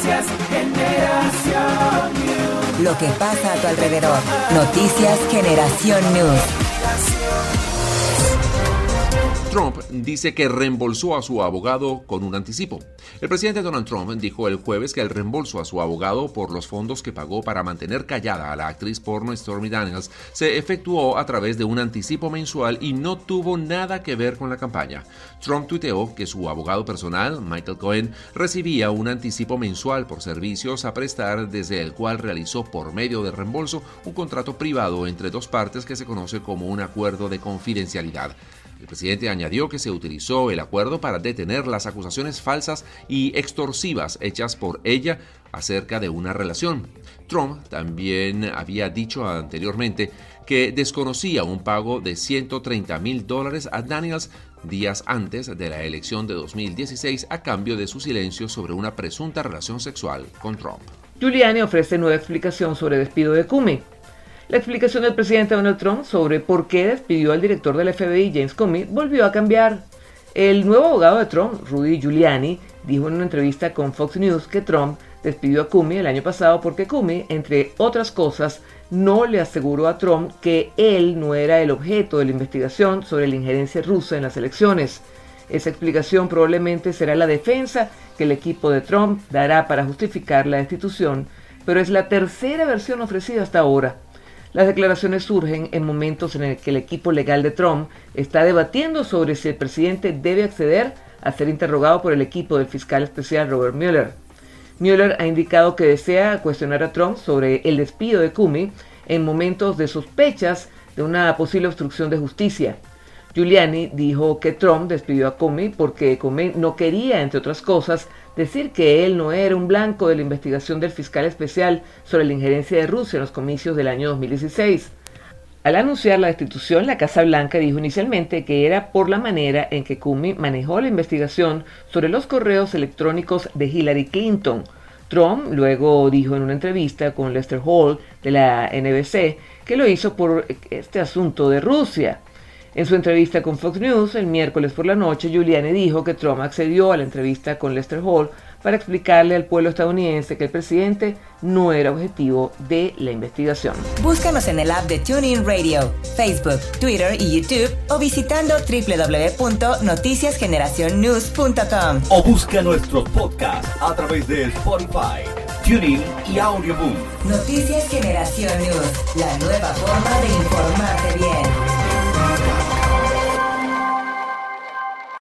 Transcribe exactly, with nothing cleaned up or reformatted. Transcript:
Noticias Generación News. Lo que pasa a tu alrededor. Noticias Generación News. Trump dice que reembolsó a su abogado con un anticipo. El presidente Donald Trump dijo el jueves que el reembolso a su abogado por los fondos que pagó para mantener callada a la actriz porno Stormy Daniels se efectuó a través de un anticipo mensual y no tuvo nada que ver con la campaña. Trump tuiteó que su abogado personal, Michael Cohen, recibía un anticipo mensual por servicios a prestar, desde el cual realizó por medio de reembolso un contrato privado entre dos partes que se conoce como un acuerdo de confidencialidad. El presidente añadió que se utilizó el acuerdo para detener las acusaciones falsas y extorsivas hechas por ella acerca de una relación. Trump también había dicho anteriormente que desconocía un pago de ciento treinta mil dólares a Daniels días antes de la elección de dos mil dieciséis a cambio de su silencio sobre una presunta relación sexual con Trump. Giuliani ofrece nueva explicación sobre el despido de Comey. La explicación del presidente Donald Trump sobre por qué despidió al director del F B I, James Comey, volvió a cambiar. El nuevo abogado de Trump, Rudy Giuliani, dijo en una entrevista con Fox News que Trump despidió a Comey el año pasado porque Comey, entre otras cosas, no le aseguró a Trump que él no era el objeto de la investigación sobre la injerencia rusa en las elecciones. Esa explicación probablemente será la defensa que el equipo de Trump dará para justificar la destitución, pero es la tercera versión ofrecida hasta ahora. Las declaraciones surgen en momentos en el que el equipo legal de Trump está debatiendo sobre si el presidente debe acceder a ser interrogado por el equipo del fiscal especial Robert Mueller. Mueller ha indicado que desea cuestionar a Trump sobre el despido de Comey en momentos de sospechas de una posible obstrucción de justicia. Giuliani dijo que Trump despidió a Comey porque Comey no quería, entre otras cosas, decir que él no era un blanco de la investigación del fiscal especial sobre la injerencia de Rusia en los comicios del año dos mil dieciséis. Al anunciar la destitución, la Casa Blanca dijo inicialmente que era por la manera en que Comey manejó la investigación sobre los correos electrónicos de Hillary Clinton. Trump luego dijo en una entrevista con Lester Holt de la N B C que lo hizo por este asunto de Rusia. En su entrevista con Fox News el miércoles por la noche, Giuliani dijo que Trump accedió a la entrevista con Lester Holt para explicarle al pueblo estadounidense que el presidente no era objetivo de la investigación. Búscanos en el app de TuneIn Radio, Facebook, Twitter y YouTube o visitando doble u doble u doble u punto noticias generación news punto com. O busca nuestros podcasts a través de Spotify, TuneIn y Audioboom. Noticias Generación News, la nueva forma de informarte bien.